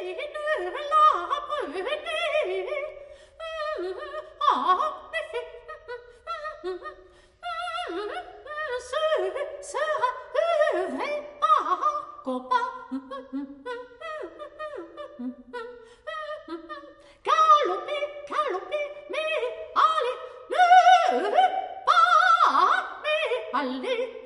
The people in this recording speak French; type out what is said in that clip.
ne la prenez. Ah, mais ce sera vrai. Ah, copain. Galopez, galopez, mais allez, ne pas, mais allez.